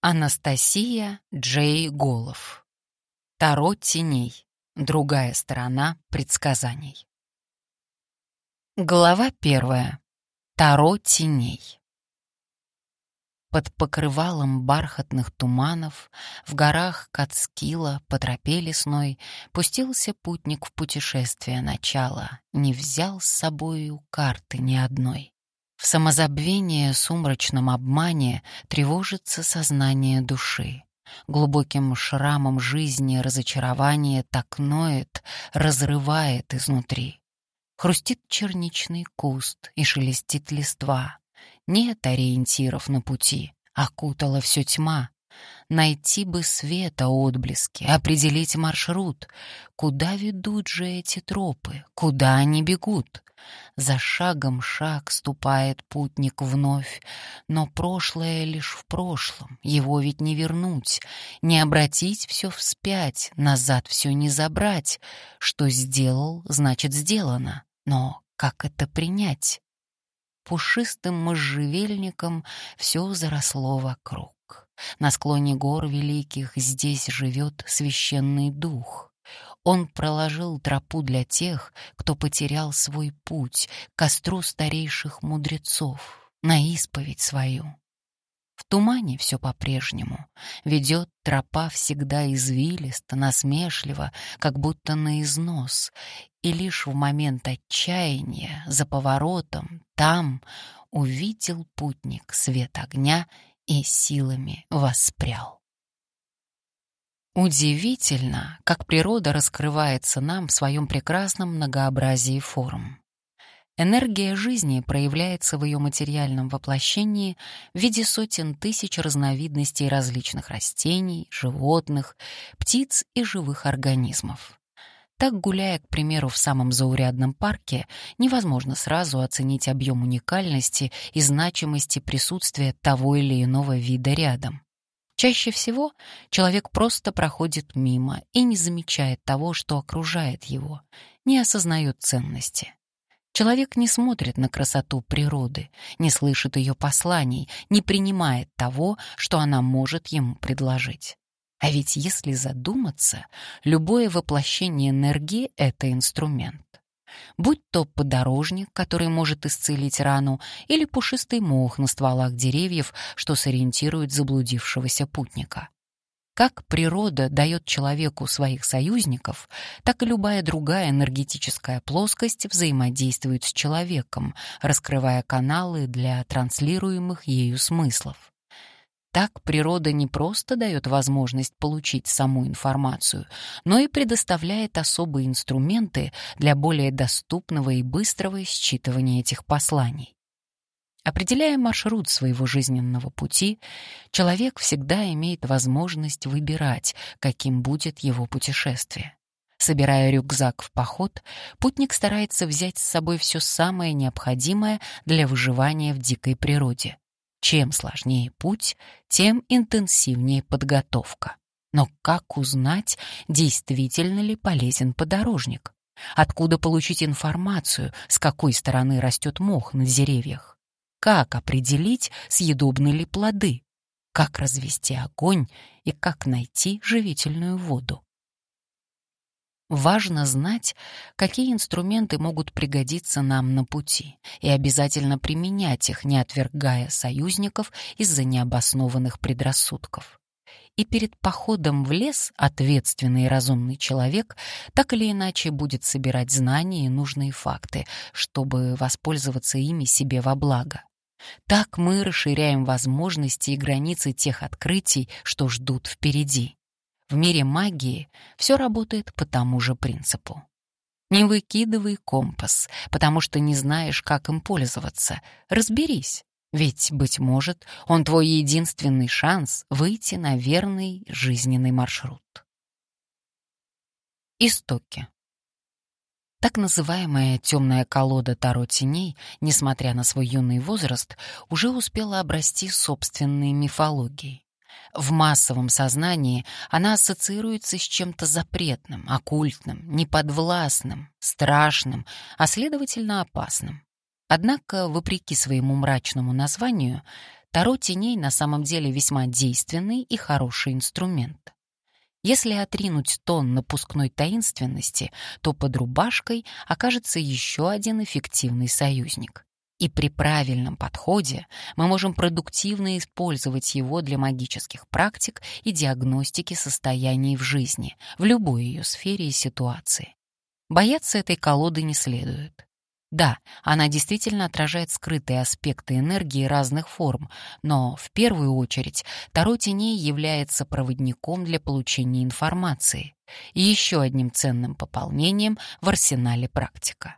Анастасия Джей Голов. Таро теней. Другая сторона предсказаний. Глава 1. Таро теней. Под покрывалом бархатных туманов в горах Кацкила по тропе лесной пустился путник в путешествие начала, не взял с собою карты ни одной. В самозабвение сумрачном обмане тревожится сознание души. Глубоким шрамом жизни разочарование так ноет, разрывает изнутри. Хрустит черничный куст и шелестит листва. Нет ориентиров на пути, окутала все тьма. Найти бы света отблески, определить маршрут. Куда ведут же эти тропы, куда они бегут? За шагом шаг ступает путник вновь, но прошлое лишь в прошлом, его ведь не вернуть, не обратить все вспять, назад все не забрать. Что сделал, значит сделано, но как это принять? Пушистым можжевельником все заросло вокруг. На склоне гор великих здесь живет священный дух. Он проложил тропу для тех, кто потерял свой путь к костру старейших мудрецов, на исповедь свою. В тумане все по-прежнему. Ведет тропа всегда извилисто, насмешливо, как будто на износ. И лишь в момент отчаяния, за поворотом, там увидел путник свет огня и силами воспрял. Удивительно, как природа раскрывается нам в своем прекрасном многообразии форм. Энергия жизни проявляется в ее материальном воплощении в виде сотен тысяч разновидностей различных растений, животных, птиц и живых организмов. Так, гуляя, к примеру, в самом заурядном парке, невозможно сразу оценить объем уникальности и значимости присутствия того или иного вида рядом. Чаще всего человек просто проходит мимо и не замечает того, что окружает его, не осознает ценности. Человек не смотрит на красоту природы, не слышит ее посланий, не принимает того, что она может ему предложить. А ведь если задуматься, любое воплощение энергии — это инструмент. Будь то подорожник, который может исцелить рану, или пушистый мох на стволах деревьев, что сориентирует заблудившегося путника. Как природа дает человеку своих союзников, так и любая другая энергетическая плоскость взаимодействует с человеком, раскрывая каналы для транслируемых ею смыслов. Так природа не просто дает возможность получить саму информацию, но и предоставляет особые инструменты для более доступного и быстрого считывания этих посланий. Определяя маршрут своего жизненного пути, человек всегда имеет возможность выбирать, каким будет его путешествие. Собирая рюкзак в поход, путник старается взять с собой все самое необходимое для выживания в дикой природе. Чем сложнее путь, тем интенсивнее подготовка. Но как узнать, действительно ли полезен подорожник? Откуда получить информацию, с какой стороны растет мох на деревьях? Как определить, съедобны ли плоды? Как развести огонь и как найти живительную воду? Важно знать, какие инструменты могут пригодиться нам на пути, и обязательно применять их, не отвергая союзников из-за необоснованных предрассудков. И перед походом в лес ответственный и разумный человек так или иначе будет собирать знания и нужные факты, чтобы воспользоваться ими себе во благо. Так мы расширяем возможности и границы тех открытий, что ждут впереди. В мире магии все работает по тому же принципу. Не выкидывай компас, потому что не знаешь, как им пользоваться. Разберись, ведь, быть может, он твой единственный шанс выйти на верный жизненный маршрут. Истоки. Так называемая темная колода Таро теней, несмотря на свой юный возраст, уже успела обрасти собственной мифологией. В массовом сознании она ассоциируется с чем-то запретным, оккультным, неподвластным, страшным, а следовательно опасным. Однако, вопреки своему мрачному названию, Таро теней на самом деле весьма действенный и хороший инструмент. Если отринуть тон напускной таинственности, то под рубашкой окажется еще один эффективный союзник. И при правильном подходе мы можем продуктивно использовать его для магических практик и диагностики состояний в жизни, в любой ее сфере и ситуации. Бояться этой колоды не следует. Да, она действительно отражает скрытые аспекты энергии разных форм, но в первую очередь Таро теней является проводником для получения информации и еще одним ценным пополнением в арсенале практика.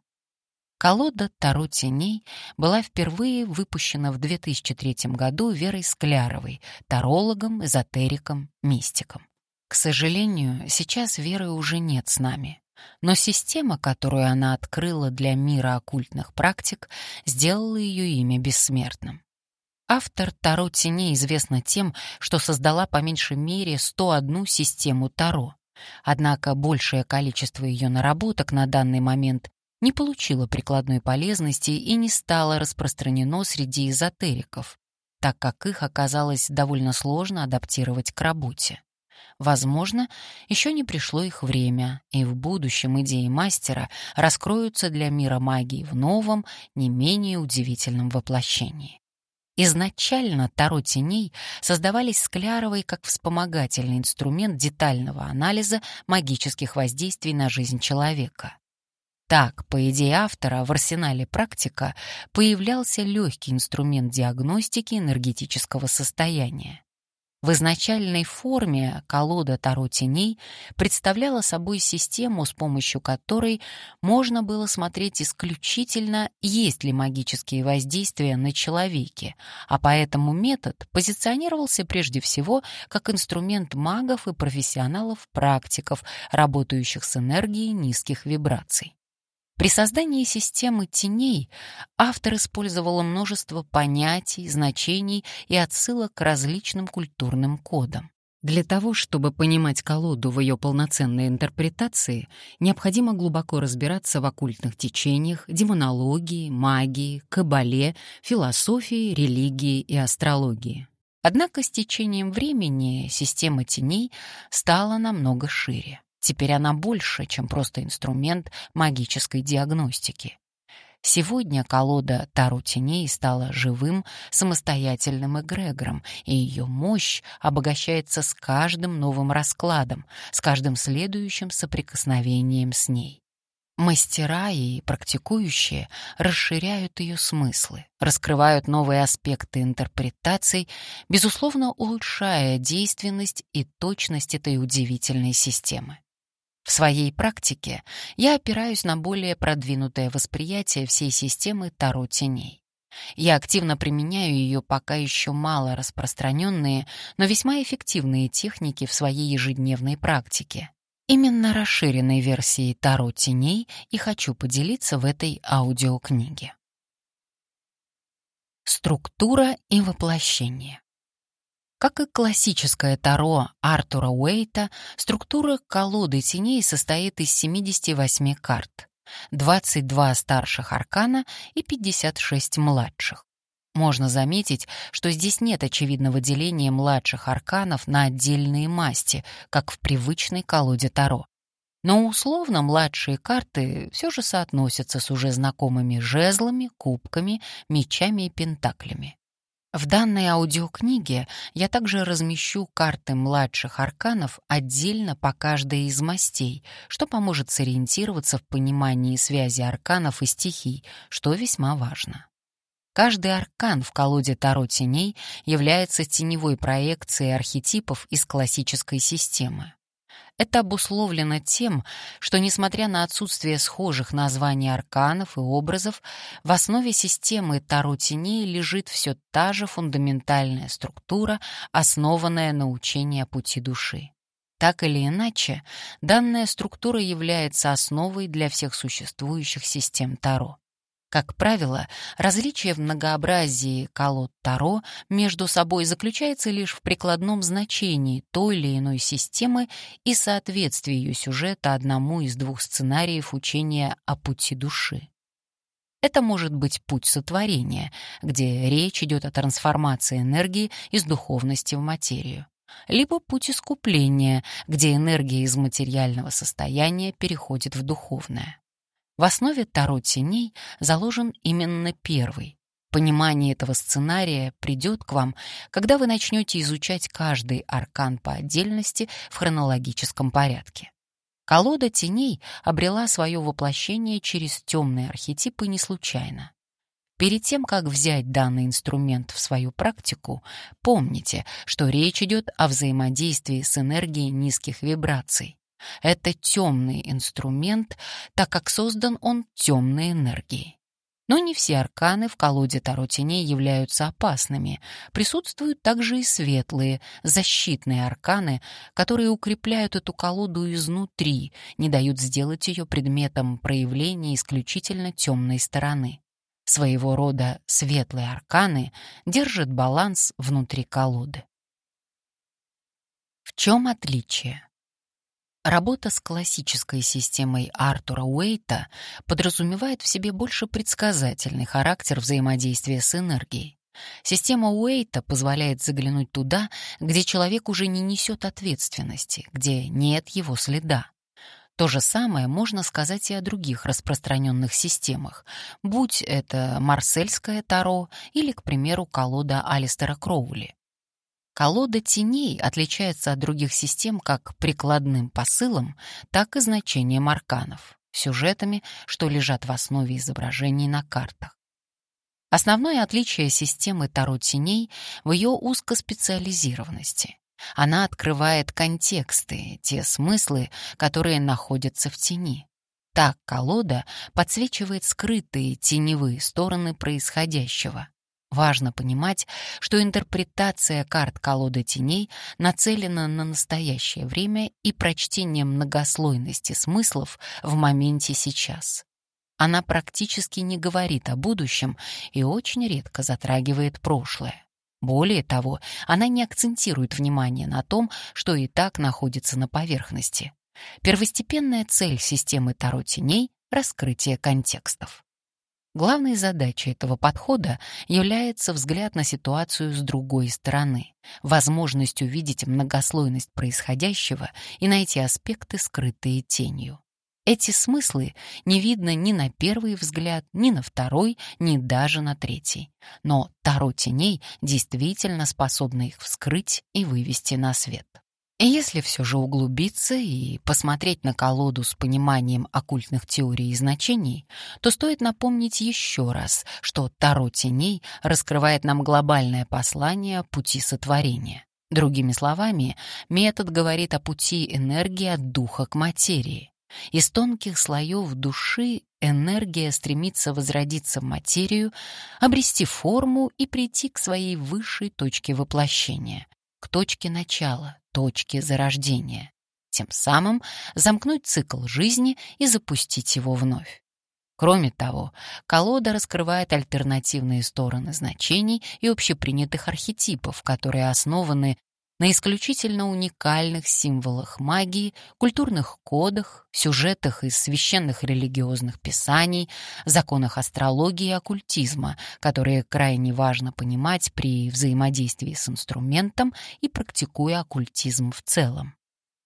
Колода Таро теней была впервые выпущена в 2003 году Верой Скляровой, тарологом, эзотериком, мистиком. К сожалению, сейчас Веры уже нет с нами. Но система, которую она открыла для мира оккультных практик, сделала ее имя бессмертным. Автор Таро теней известна тем, что создала по меньшей мере 101 систему Таро. Однако большее количество ее наработок на данный момент не получило прикладной полезности и не стало распространено среди эзотериков, так как их оказалось довольно сложно адаптировать к работе. Возможно, еще не пришло их время, и в будущем идеи мастера раскроются для мира магии в новом, не менее удивительном воплощении. Изначально Таро теней создавались Скляровой как вспомогательный инструмент детального анализа магических воздействий на жизнь человека. Так, по идее автора, в арсенале практика появлялся легкий инструмент диагностики энергетического состояния. В изначальной форме колода Таро теней представляла собой систему, с помощью которой можно было смотреть исключительно, есть ли магические воздействия на человеке, а поэтому метод позиционировался прежде всего как инструмент магов и профессионалов-практиков, работающих с энергией низких вибраций. При создании системы теней автор использовал множество понятий, значений и отсылок к различным культурным кодам. Для того, чтобы понимать колоду в ее полноценной интерпретации, необходимо глубоко разбираться в оккультных течениях, демонологии, магии, каббале, философии, религии и астрологии. Однако с течением времени система теней стала намного шире. Теперь она больше, чем просто инструмент магической диагностики. Сегодня колода Таро теней стала живым, самостоятельным эгрегором, и ее мощь обогащается с каждым новым раскладом, с каждым следующим соприкосновением с ней. Мастера и практикующие расширяют ее смыслы, раскрывают новые аспекты интерпретаций, безусловно, улучшая действенность и точность этой удивительной системы. В своей практике я опираюсь на более продвинутое восприятие всей системы Таро теней. Я активно применяю ее пока еще мало распространенные, но весьма эффективные техники в своей ежедневной практике. Именно расширенной версией Таро теней и хочу поделиться в этой аудиокниге. Структура и воплощение. Как и классическое Таро Артура Уэйта, структура колоды теней состоит из 78 карт, 22 старших аркана и 56 младших. Можно заметить, что здесь нет очевидного деления младших арканов на отдельные масти, как в привычной колоде Таро. Но условно младшие карты все же соотносятся с уже знакомыми жезлами, кубками, мечами и пентаклями. В данной аудиокниге я также размещу карты младших арканов отдельно по каждой из мастей, что поможет сориентироваться в понимании связи арканов и стихий, что весьма важно. Каждый аркан в колоде Таро теней является теневой проекцией архетипов из классической системы. Это обусловлено тем, что, несмотря на отсутствие схожих названий арканов и образов, в основе системы Таро теней лежит все та же фундаментальная структура, основанная на учении о пути души. Так или иначе, данная структура является основой для всех существующих систем Таро. Как правило, различие в многообразии колод Таро между собой заключается лишь в прикладном значении той или иной системы и соответствии ее сюжета одному из двух сценариев учения о пути души. Это может быть путь сотворения, где речь идет о трансформации энергии из духовности в материю. Либо путь искупления, где энергия из материального состояния переходит в духовное. В основе Таро теней заложен именно первый. Понимание этого сценария придет к вам, когда вы начнете изучать каждый аркан по отдельности в хронологическом порядке. Колода теней обрела свое воплощение через темные архетипы не случайно. Перед тем, как взять данный инструмент в свою практику, помните, что речь идет о взаимодействии с энергией низких вибраций. Это темный инструмент, так как создан он темной энергией. Но не все арканы в колоде Таро теней являются опасными. Присутствуют также и светлые, защитные арканы, которые укрепляют эту колоду изнутри, не дают сделать ее предметом проявления исключительно темной стороны. Своего рода светлые арканы держат баланс внутри колоды. В чем отличие? Работа с классической системой Артура Уэйта подразумевает в себе больше предсказательный характер взаимодействия с энергией. Система Уэйта позволяет заглянуть туда, где человек уже не несет ответственности, где нет его следа. То же самое можно сказать и о других распространенных системах, будь это марсельское таро или, к примеру, колода Алистера Кроули. Колода теней отличается от других систем как прикладным посылом, так и значением арканов, сюжетами, что лежат в основе изображений на картах. Основное отличие системы Таро теней в ее узкоспециализированности. Она открывает контексты, те смыслы, которые находятся в тени. Так колода подсвечивает скрытые теневые стороны происходящего. Важно понимать, что интерпретация карт колоды теней нацелена на настоящее время и прочтение многослойности смыслов в моменте сейчас. Она практически не говорит о будущем и очень редко затрагивает прошлое. Более того, она не акцентирует внимание на том, что и так находится на поверхности. Первостепенная цель системы Таро теней — раскрытие контекстов. Главной задачей этого подхода является взгляд на ситуацию с другой стороны, возможность увидеть многослойность происходящего и найти аспекты, скрытые тенью. Эти смыслы не видно ни на первый взгляд, ни на второй, ни даже на третий. Но Таро теней действительно способно их вскрыть и вывести на свет. И если все же углубиться и посмотреть на колоду с пониманием оккультных теорий и значений, то стоит напомнить еще раз, что Таро теней раскрывает нам глобальное послание пути сотворения. Другими словами, метод говорит о пути энергии от духа к материи. Из тонких слоев души энергия стремится возродиться в материю, обрести форму и прийти к своей высшей точке воплощения, к точке начала, точке зарождения, тем самым замкнуть цикл жизни и запустить его вновь. Кроме того, колода раскрывает альтернативные стороны значений и общепринятых архетипов, которые основаны на исключительно уникальных символах магии, культурных кодах, сюжетах из священных религиозных писаний, законах астрологии и оккультизма, которые крайне важно понимать при взаимодействии с инструментом и практикуя оккультизм в целом.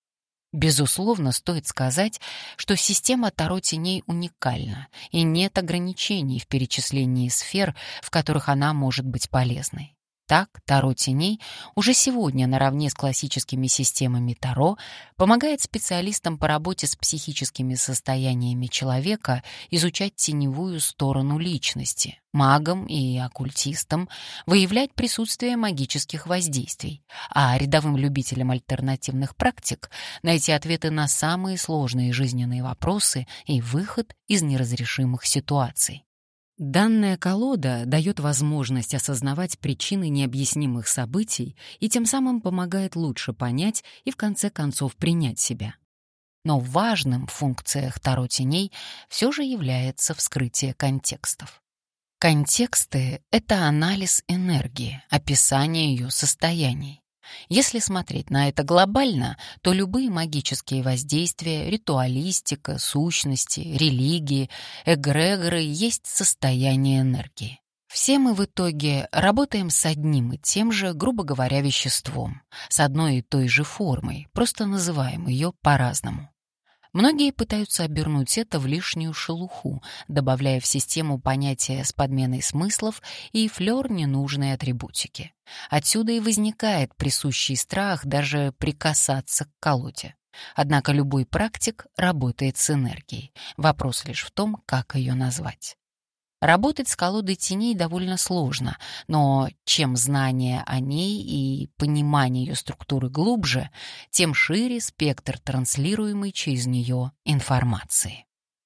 Безусловно, стоит сказать, что система Таро теней уникальна, и нет ограничений в перечислении сфер, в которых она может быть полезной. Так, Таро теней уже сегодня наравне с классическими системами Таро помогает специалистам по работе с психическими состояниями человека изучать теневую сторону личности, магам и оккультистам выявлять присутствие магических воздействий, а рядовым любителям альтернативных практик найти ответы на самые сложные жизненные вопросы и выход из неразрешимых ситуаций. Данная колода дает возможность осознавать причины необъяснимых событий и тем самым помогает лучше понять и в конце концов принять себя. Но важным в функциях Таро теней все же является вскрытие контекстов. Контексты — это анализ энергии, описание ее состояний. Если смотреть на это глобально, то любые магические воздействия, ритуалистика, сущности, религии, эгрегоры есть состояние энергии. Все мы в итоге работаем с одним и тем же, грубо говоря, веществом, с одной и той же формой, просто называем ее по-разному. Многие пытаются обернуть это в лишнюю шелуху, добавляя в систему понятия с подменой смыслов и флёр ненужной атрибутики. Отсюда и возникает присущий страх даже прикасаться к колоде. Однако любой практик работает с энергией. Вопрос лишь в том, как ее назвать. Работать с колодой теней довольно сложно, но чем знание о ней и понимание ее структуры глубже, тем шире спектр транслируемой через нее информации.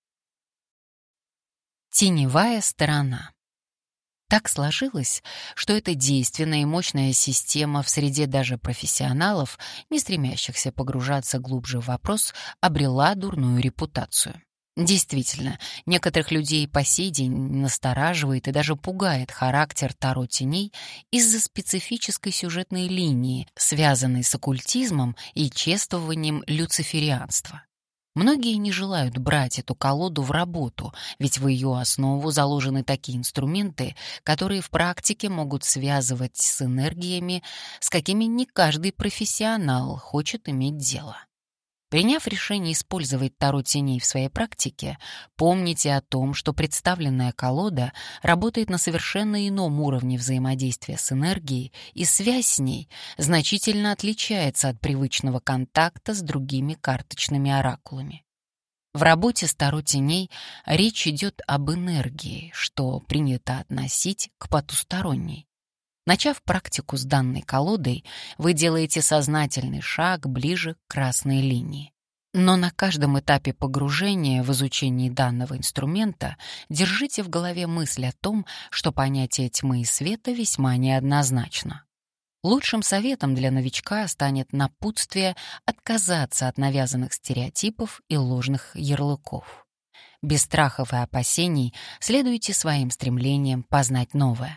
Теневая сторона. Так сложилось, что эта действенная и мощная система в среде даже профессионалов, не стремящихся погружаться глубже в вопрос, обрела дурную репутацию. Действительно, некоторых людей по сей день настораживает и даже пугает характер Таро теней из-за специфической сюжетной линии, связанной с оккультизмом и чествованием люциферианства. Многие не желают брать эту колоду в работу, ведь в ее основу заложены такие инструменты, которые в практике могут связывать с энергиями, с какими не каждый профессионал хочет иметь дело. Приняв решение использовать Таро теней в своей практике, помните о том, что представленная колода работает на совершенно ином уровне взаимодействия с энергией, и связь с ней значительно отличается от привычного контакта с другими карточными оракулами. В работе с Таро теней речь идет об энергии, что принято относить к потусторонней. Начав практику с данной колодой, вы делаете сознательный шаг ближе к красной линии. Но на каждом этапе погружения в изучение данного инструмента держите в голове мысль о том, что понятие тьмы и света весьма неоднозначно. Лучшим советом для новичка станет напутствие отказаться от навязанных стереотипов и ложных ярлыков. Без страхов и опасений следуйте своим стремлениям познать новое.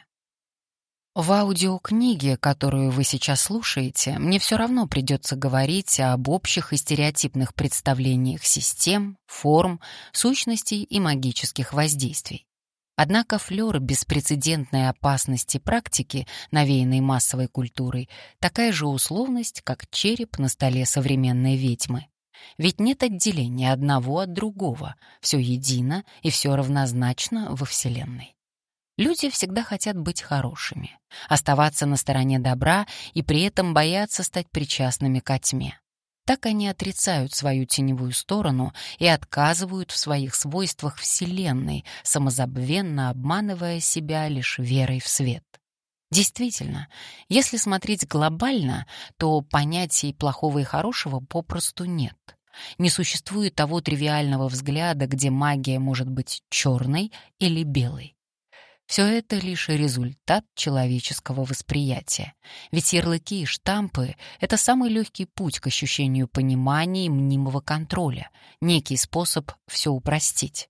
В аудиокниге, которую вы сейчас слушаете, мне все равно придется говорить об общих и стереотипных представлениях систем, форм, сущностей и магических воздействий. Однако флёр беспрецедентной опасности практики, навеянной массовой культурой, такая же условность, как череп на столе современной ведьмы. Ведь нет отделения одного от другого, все едино и все равнозначно во Вселенной. Люди всегда хотят быть хорошими, оставаться на стороне добра и при этом боятся стать причастными ко тьме. Так они отрицают свою теневую сторону и отказывают в своих свойствах Вселенной, самозабвенно обманывая себя лишь верой в свет. Действительно, если смотреть глобально, то понятий плохого и хорошего попросту нет. Не существует того тривиального взгляда, где магия может быть черной или белой. Все это лишь результат человеческого восприятия. Ведь ярлыки и штампы — это самый легкий путь к ощущению понимания и мнимого контроля, некий способ все упростить.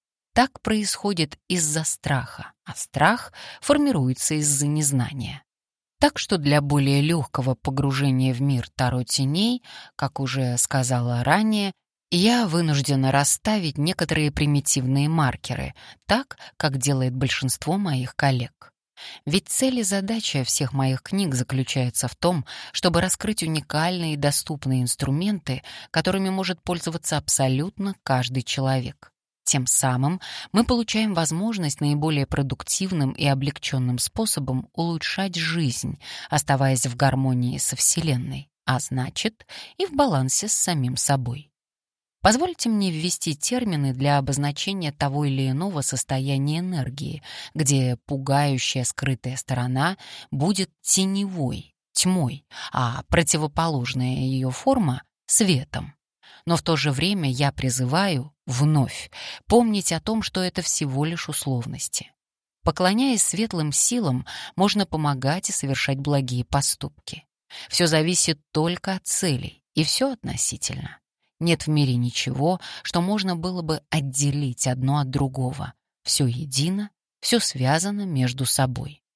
Так происходит из-за страха, а страх формируется из-за незнания. Так что для более легкого погружения в мир Таро теней, как уже сказала ранее, я вынуждена расставить некоторые примитивные маркеры, так, как делает большинство моих коллег. Ведь цель и задача всех моих книг заключается в том, чтобы раскрыть уникальные и доступные инструменты, которыми может пользоваться абсолютно каждый человек. Тем самым мы получаем возможность наиболее продуктивным и облегченным способом улучшать жизнь, оставаясь в гармонии со Вселенной, а значит, и в балансе с самим собой. Позвольте мне ввести термины для обозначения того или иного состояния энергии, где пугающая скрытая сторона будет теневой, тьмой, а противоположная ее форма — светом. Но в то же время я призываю вновь помнить о том, что это всего лишь условности. Поклоняясь светлым силам, можно помогать и совершать благие поступки. Все зависит только от целей, и все относительно. Нет в мире ничего, что можно было бы отделить одно от другого. Все едино, все связано между собой.